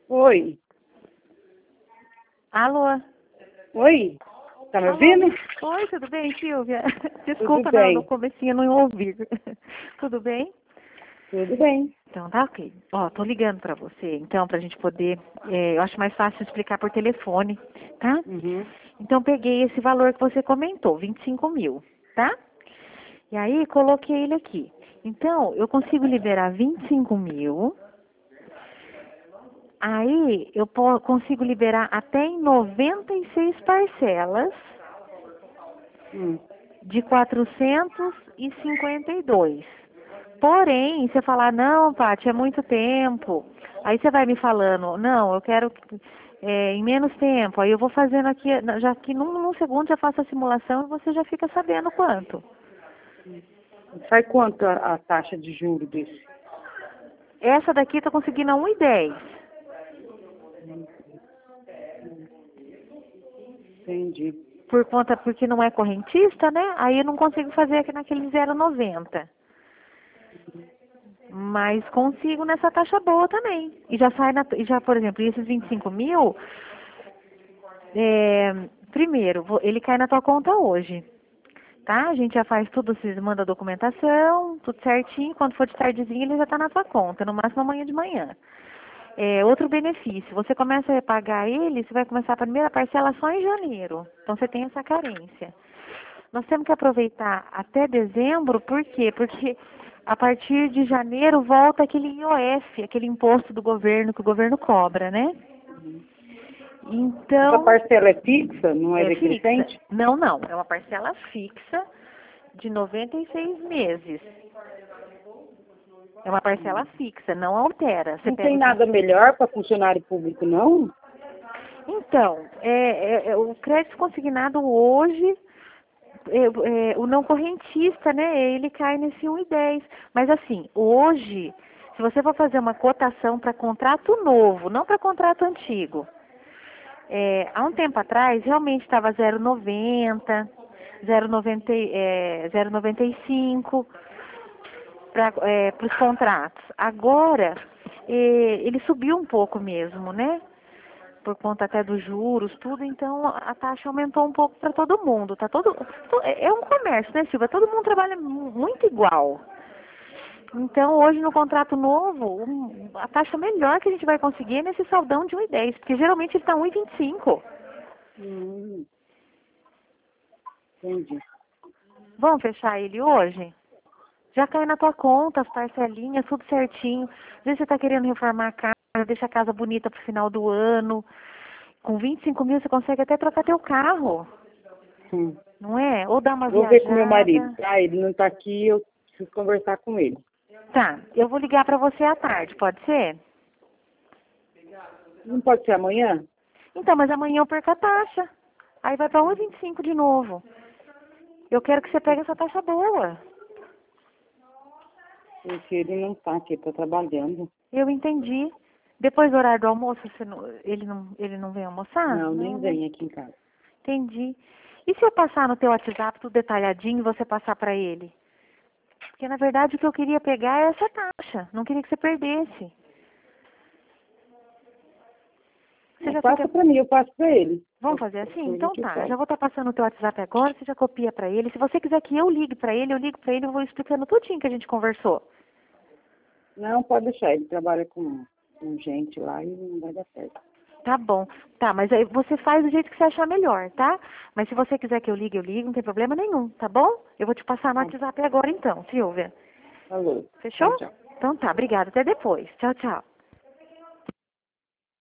Oi. Alô? Oi. Tá me Alô? ouvindo? Oi, tudo bem, Silvia? Desculpa, Tudo bem. no comecinho eu não ouvi. Tudo bem? Tudo bem. Então tá ok. Ó, tô ligando pra você, então, pra gente poder... eu acho mais fácil explicar por telefone, tá? Uhum. Então peguei esse valor que você comentou, 25 mil, tá? E aí coloquei ele aqui. Então, eu consigo liberar 25 mil... Aí eu consigo liberar até em 96 parcelas de 452. Porém, você falar, não, Paty, é muito tempo. Aí você vai me falando, não, eu quero em menos tempo. Aí eu vou fazendo aqui, já que num segundo já faço a simulação e você já fica sabendo quanto. Sai quanto a taxa de juros desse? Essa daqui tá conseguindo a 1,10. Entendi. Porque não é correntista, né? Aí eu não consigo fazer aqui naquele 0,90. Mas consigo nessa taxa boa também. E já sai, por exemplo, esses 25 mil, primeiro, ele cai na tua conta hoje. Tá? A gente já faz tudo, você manda a documentação, tudo certinho. Quando for de tardezinha, ele já está na tua conta, no máximo amanhã de manhã. Outro benefício, você começa a pagar ele, você vai começar a primeira parcela só em janeiro. Então você tem essa carência. Nós temos que aproveitar até dezembro, por quê? Porque a partir de janeiro volta aquele IOF, aquele imposto do governo que o governo cobra, né? Então, essa parcela é fixa, não é decrescente? Fixa. Não, não. É uma parcela fixa de 96 meses. É uma parcela fixa, não altera. Você Não tem nada melhor para funcionário público, não? Então, o crédito consignado hoje, o não correntista, né? Ele cai nesse 1,10. Mas assim, hoje, se você for fazer uma cotação para contrato novo, não para contrato antigo, há um tempo atrás, realmente estava 0,90, 0,95 para os contratos. Agora, ele subiu um pouco mesmo, né? Por conta até dos juros, tudo, então a taxa aumentou um pouco para todo mundo. É um comércio, né, Silvia? Todo mundo trabalha muito igual. Então, hoje no contrato novo, a taxa melhor que a gente vai conseguir é nesse saldão de 1,10, porque geralmente ele está 1,25. Entendi. Vamos fechar ele hoje? Já cai na tua conta, as parcelinhas, tudo certinho. Às vezes você está querendo reformar a casa, deixa a casa bonita pro final do ano. Com 25 mil você consegue até trocar teu carro, não é? Ou dar uma Vou viajada. ver com meu marido, tá? Ele não está aqui, eu preciso conversar com ele. Tá, eu vou ligar para você à tarde, pode ser? Não pode ser amanhã? Então, mas amanhã eu perco a taxa. Aí vai para 1,25 de novo. Eu quero que você pegue essa taxa boa. Porque ele não está aqui, está trabalhando. Eu entendi. Depois do horário do almoço, ele não vem almoçar? Não, nem vem aqui em casa. Entendi. E se eu passar no teu WhatsApp tudo detalhadinho e você passar para ele? Porque, na verdade, o que eu queria pegar é essa taxa. Não queria que você perdesse. Passa para mim, eu passo para ele. Vamos fazer assim? Então tá, eu já vou estar passando o teu WhatsApp agora, você já copia para ele. Se você quiser que eu ligue para ele, eu ligo para ele e vou explicando tudinho que a gente conversou. Não, pode deixar, ele trabalha com gente lá e não vai dar certo. Tá bom. Tá, mas aí você faz do jeito que você achar melhor, tá? Mas se você quiser que eu ligue, não tem problema nenhum, tá bom? Eu vou te passar no WhatsApp agora então, Silvia. Falou. Fechou? Tchau, tchau. Então tá, obrigada. Até depois. Tchau, tchau.